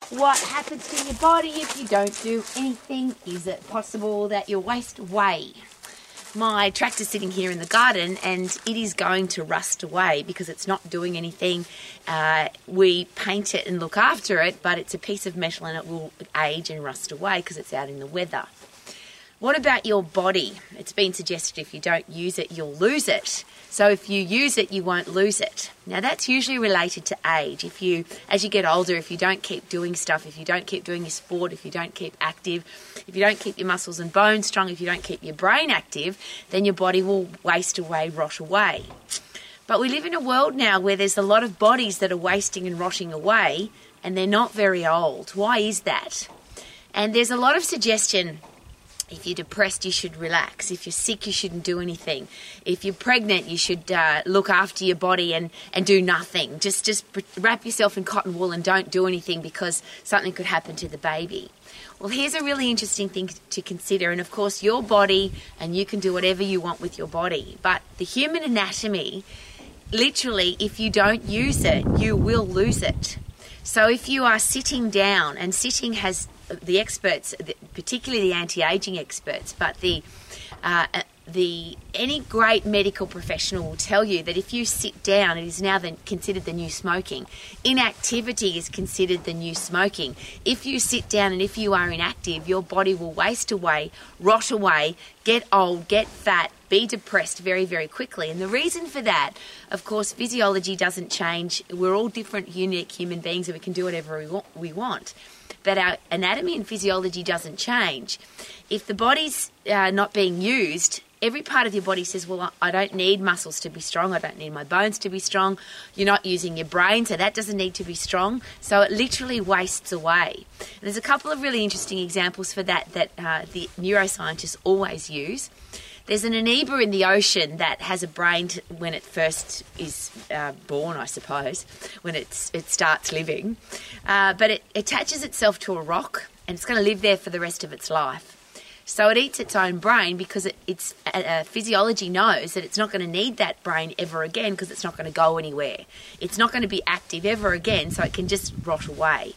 what happens to your body if you don't do anything? Is it possible that you'll waste away? My tractor's sitting here in the garden and it is going to rust away because it's not doing anything. We paint it and look after it, but it's a piece of metal and it will age and rust away because it's out in the weather. What about your body? It's been suggested if you don't use it, you'll lose it. So if you use it, you won't lose it. Now that's usually related to age. As you get older, if you don't keep doing stuff, if you don't keep doing your sport, if you don't keep active, if you don't keep your muscles and bones strong, if you don't keep your brain active, then your body will waste away, rot away. But we live in a world now where there's a lot of bodies that are wasting and rotting away, and they're not very old. Why is that? And there's a lot of suggestion. If you're depressed, you should relax. If you're sick, you shouldn't do anything. If you're pregnant, you should look after your body and do nothing. Just wrap yourself in cotton wool and don't do anything because something could happen to the baby. Well, here's a really interesting thing to consider. And, of course, your body, and you can do whatever you want with your body. But the human anatomy, literally, if you don't use it, you will lose it. So if you are sitting down, and sitting has the experts, particularly the anti-aging experts, but any great medical professional will tell you that if you sit down, it is now considered the new smoking. Inactivity is considered the new smoking. If you sit down and if you are inactive, your body will waste away, rot away, get old, get fat, be depressed very, very quickly. And the reason for that, of course, physiology doesn't change. We're all different, unique human beings and we can do whatever we want. But our anatomy and physiology doesn't change. If the body's not being used, every part of your body says, well, I don't need muscles to be strong. I don't need my bones to be strong. You're not using your brain, so that doesn't need to be strong. So it literally wastes away. And there's a couple of really interesting examples for that the neuroscientists always use. There's an amoeba in the ocean that has a brain when it first is born, I suppose, when it starts living. But it attaches itself to a rock and it's going to live there for the rest of its life. So it eats its own brain because its physiology knows that it's not going to need that brain ever again because it's not going to go anywhere. It's not going to be active ever again, so it can just rot away.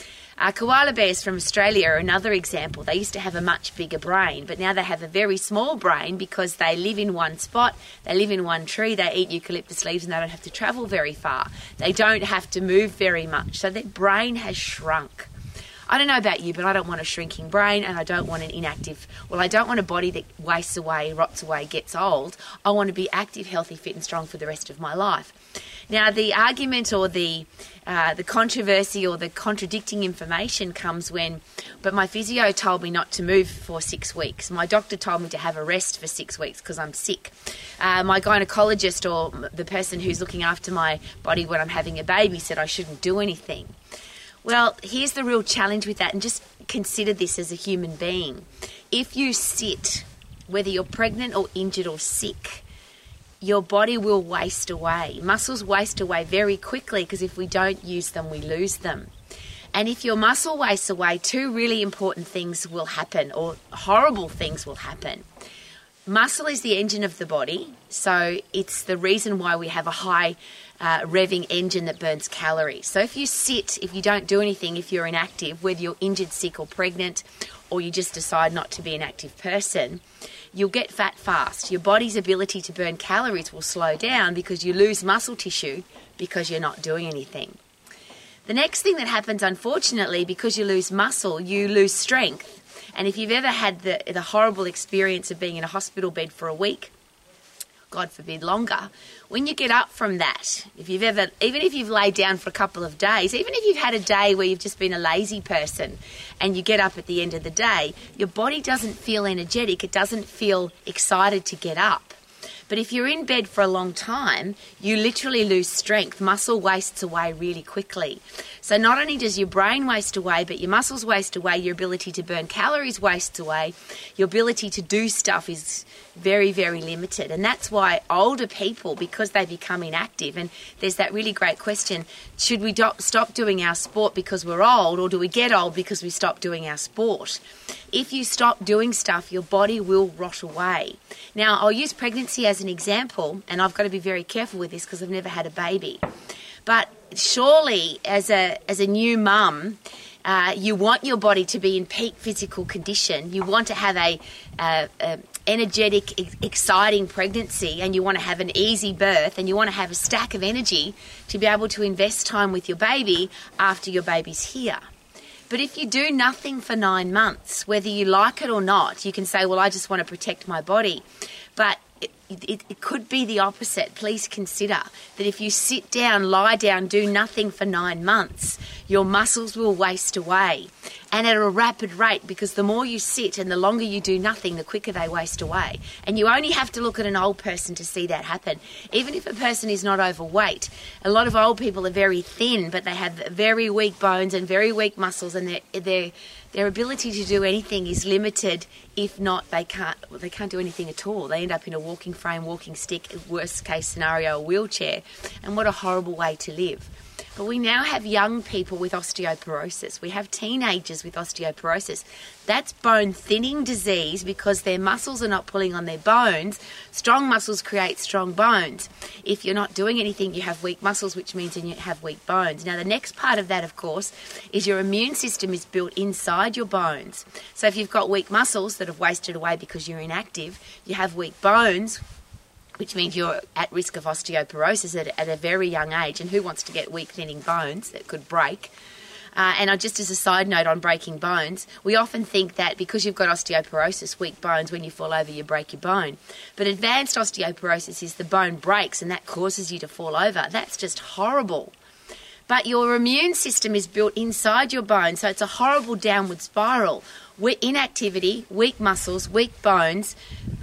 Koala bears from Australia are another example. They used to have a much bigger brain, but now they have a very small brain because they live in one spot, they live in one tree, they eat eucalyptus leaves and they don't have to travel very far. They don't have to move very much, so their brain has shrunk. I don't know about you, but I don't want a shrinking brain and I don't want an inactive... Well, I don't want a body that wastes away, rots away, gets old. I want to be active, healthy, fit and strong for the rest of my life. Now, the argument or the controversy or the contradicting information comes when, but my physio told me not to move for 6 weeks. My doctor told me to have a rest for 6 weeks because I'm sick. My gynecologist or the person who's looking after my body when I'm having a baby said I shouldn't do anything. Well, here's the real challenge with that, and just consider this as a human being. If you sit, whether you're pregnant or injured or sick, your body will waste away. Muscles waste away very quickly because if we don't use them, we lose them. And if your muscle wastes away, two really important things will happen, or horrible things will happen. Muscle is the engine of the body, so it's the reason why we have a high revving engine that burns calories. So if you sit, if you don't do anything, if you're inactive, whether you're injured, sick or pregnant, or you just decide not to be an active person, you'll get fat fast. Your body's ability to burn calories will slow down because you lose muscle tissue because you're not doing anything. The next thing that happens, unfortunately, because you lose muscle, you lose strength. And if you've ever had the horrible experience of being in a hospital bed for a week, God forbid longer, when you get up from that, even if you've laid down for a couple of days, even if you've had a day where you've just been a lazy person and you get up at the end of the day, your body doesn't feel energetic, it doesn't feel excited to get up. But if you're in bed for a long time, you literally lose strength. Muscle wastes away really quickly. So not only does your brain waste away, but your muscles waste away, your ability to burn calories wastes away, your ability to do stuff is very, very limited. And that's why older people, because they become inactive, and there's that really great question, should we stop doing our sport because we're old, or do we get old because we stop doing our sport? If you stop doing stuff, your body will rot away. Now, I'll use pregnancy as an example, and I've got to be very careful with this because I've never had a baby. But surely, as a new mum, You want your body to be in peak physical condition. You want to have a energetic, exciting pregnancy, and you want to have an easy birth, and you want to have a stack of energy to be able to invest time with your baby after your baby's here. But if you do nothing for 9 months, whether you like it or not, you can say, well, I just want to protect my body. But it could be the opposite. Please consider that if you sit down, lie down, do nothing for 9 months, your muscles will waste away, and at a rapid rate, because the more you sit and the longer you do nothing, the quicker they waste away. And you only have to look at an old person to see that happen. Even if a person is not overweight, a lot of old people are very thin, but they have very weak bones and very weak muscles, and their ability to do anything is limited. If not, they can't do anything at all. They end up in a walking frame, walking stick, worst case scenario, a wheelchair. And what a horrible way to live. But we now have young people with osteoporosis. We have teenagers with osteoporosis. That's bone thinning disease because their muscles are not pulling on their bones. Strong muscles create strong bones. If you're not doing anything, you have weak muscles, which means you have weak bones. Now, the next part of that, of course, is your immune system is built inside your bones. So if you've got weak muscles that have wasted away because you're inactive, you have weak bones, which means you're at risk of osteoporosis at a very young age. And who wants to get weak, thinning bones that could break? And just as a side note on breaking bones, we often think that because you've got osteoporosis, weak bones, when you fall over, you break your bone. But advanced osteoporosis is the bone breaks and that causes you to fall over. That's just horrible. But your immune system is built inside your bone, so it's a horrible downward spiral. Inactivity, weak muscles, weak bones,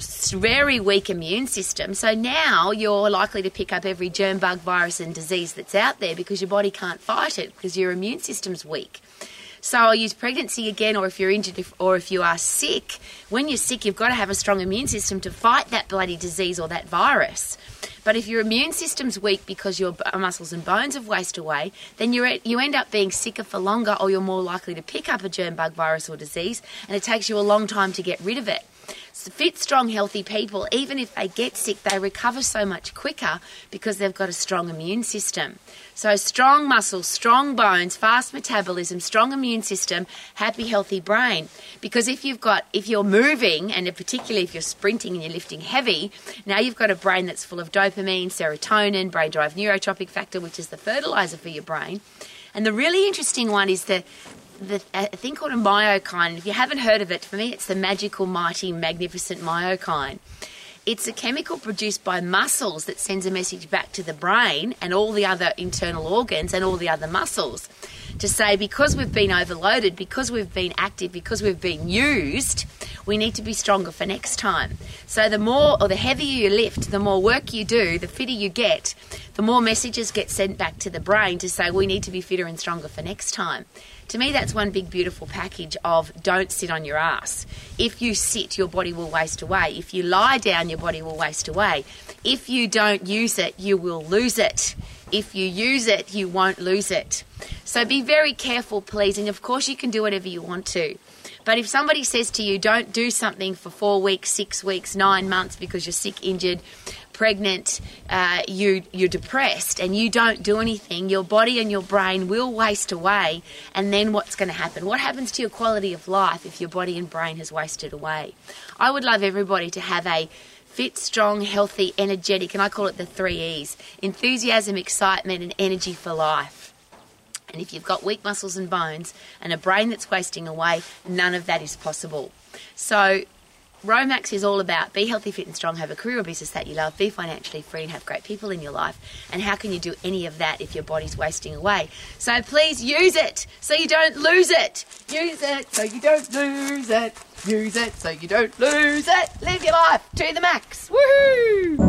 very weak immune system. So now you're likely to pick up every germ, bug, virus and disease that's out there because your body can't fight it because your immune system's weak. So I'll use pregnancy again, or if you're injured or if you are sick. When you're sick, you've got to have a strong immune system to fight that bloody disease or that virus. But if your immune system's weak because your muscles and bones have wasted away, then you end up being sicker for longer, or you're more likely to pick up a germ, bug, virus or disease, and it takes you a long time to get rid of it. So fit, strong, healthy people, even if they get sick, they recover so much quicker because they've got a strong immune system. So strong muscles, strong bones, fast metabolism, strong immune system, happy, healthy brain. Because if you're moving, and particularly if you're sprinting and you're lifting heavy, now you've got a brain that's full of dopamine, serotonin, brain-derived neurotropic factor, which is the fertilizer for your brain. And the really interesting one is a thing called a myokine. If you haven't heard of it, for me it's the magical, mighty, magnificent myokine. It's a chemical produced by muscles that sends a message back to the brain and all the other internal organs and all the other muscles to say, because we've been overloaded, because we've been active, because we've been used, we need to be stronger for next time. So the heavier you lift, the more work you do, the fitter you get, the more messages get sent back to the brain to say we need to be fitter and stronger for next time. To me, that's one big, beautiful package of don't sit on your ass. If you sit, your body will waste away. If you lie down, your body will waste away. If you don't use it, you will lose it. If you use it, you won't lose it. So be very careful, please. And of course, you can do whatever you want to. But if somebody says to you, don't do something for 4 weeks, 6 weeks, 9 months because you're sick, injured, pregnant, you're depressed and you don't do anything, your body and your brain will waste away. And then what's going to happen? What happens to your quality of life if your body and brain has wasted away? I would love everybody to have a fit, strong, healthy, energetic, and I call it the 3 E's: enthusiasm, excitement, and energy for life. And if you've got weak muscles and bones and a brain that's wasting away, none of that is possible. So Romax is all about be healthy, fit and strong, have a career or business that you love, be financially free and have great people in your life. And how can you do any of that if your body's wasting away? So please use it so you don't lose it. Use it so you don't lose it. Use it so you don't lose it. Live your life to the max. Woohoo!